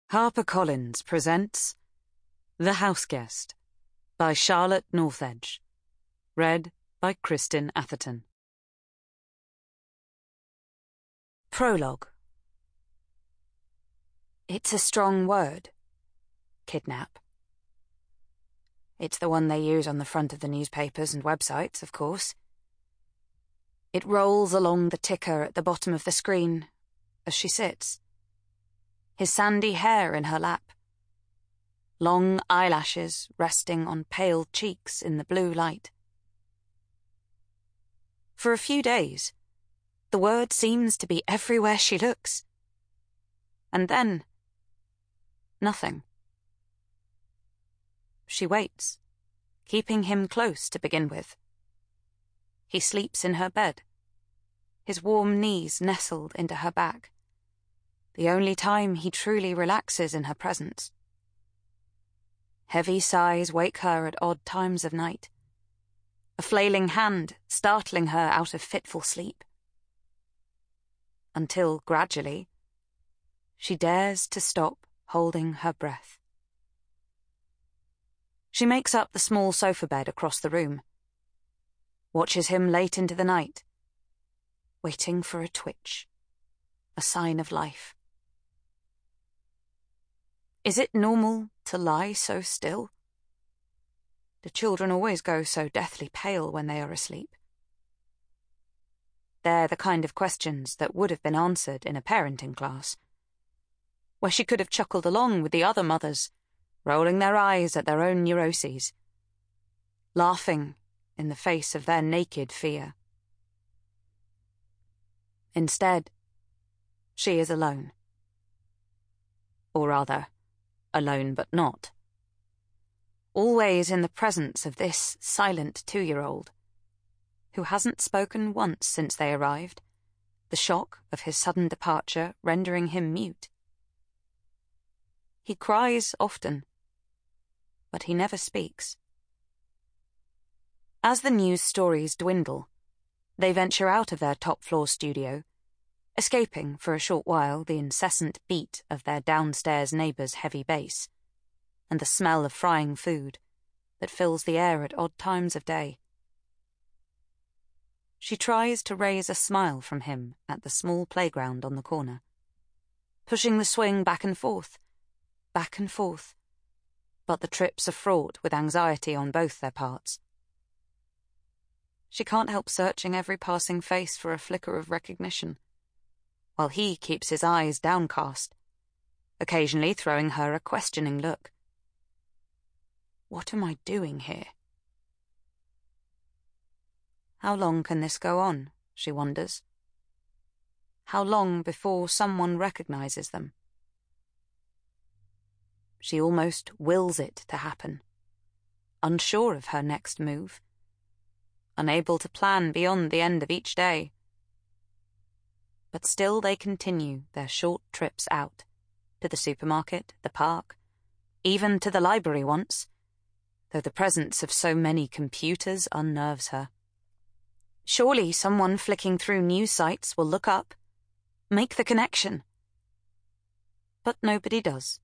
HarperCollins presents The Houseguest by Charlotte Northedge. Read by Kristin Atherton. Prologue. It's a strong word. Kidnap. It's the one they use on the front of the newspapers and websites, of course. It rolls along the ticker at the bottom of the screen as she sits. His sandy hair in her lap. Long eyelashes resting on pale cheeks in the blue light. For a few days, the word seems to be everywhere she looks. And then, nothing. She waits, keeping him close to begin with. He sleeps in her bed, his warm knees nestled into her back. The only time he truly relaxes in her presence. Heavy sighs wake her at odd times of night, a flailing hand startling her out of fitful sleep. Until, gradually, she dares to stop holding her breath. She makes up the small sofa bed across the room, watches him late into the night, waiting for a twitch, a sign of life. Is it normal to lie so still? Do children always go so deathly pale when they are asleep? They're the kind of questions that would have been answered in a parenting class, where she could have chuckled along with the other mothers, rolling their eyes at their own neuroses, laughing in the face of their naked fear. Instead, she is alone. Or rather, alone but not. Always in the presence of this silent 2-year-old, who hasn't spoken once since they arrived, the shock of his sudden departure rendering him mute. He cries often, but he never speaks. As the news stories dwindle, they venture out of their top-floor studio, escaping for a short while the incessant beat of their downstairs neighbour's heavy bass, and the smell of frying food that fills the air at odd times of day. She tries to raise a smile from him at the small playground on the corner, pushing the swing back and forth, but the trips are fraught with anxiety on both their parts. She can't help searching every passing face for a flicker of recognition, while he keeps his eyes downcast, occasionally throwing her a questioning look. What am I doing here? How long can this go on, she wonders? How long before someone recognizes them? She almost wills it to happen, unsure of her next move, unable to plan beyond the end of each day. But still they continue their short trips out, to the supermarket, the park, even to the library once, though the presence of so many computers unnerves her. Surely someone flicking through news sites will look up, make the connection. But nobody does.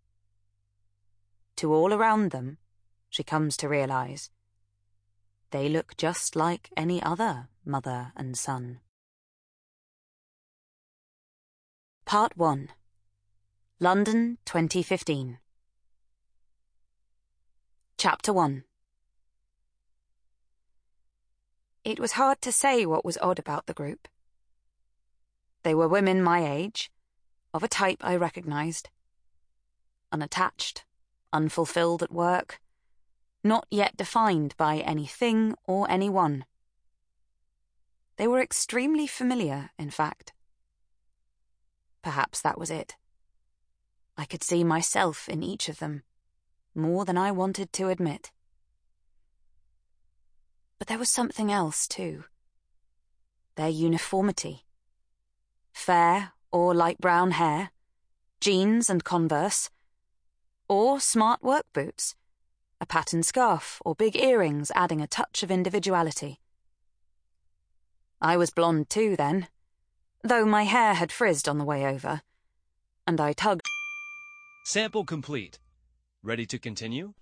To all around them, she comes to realize, they look just like any other mother and son. Part 1. London, 2015. Chapter 1. It was hard to say what was odd about the group. They were women my age, of a type I recognized. Unattached, unfulfilled at work, not yet defined by anything or anyone. They were extremely familiar, in fact. Perhaps that was it. I could see myself in each of them, more than I wanted to admit. But there was something else, too. Their uniformity. Fair or light brown hair, jeans and Converse, or smart work boots, a patterned scarf or big earrings adding a touch of individuality. I was blonde too then, though my hair had frizzed on the way over, and I tugged Sample complete. Ready to continue?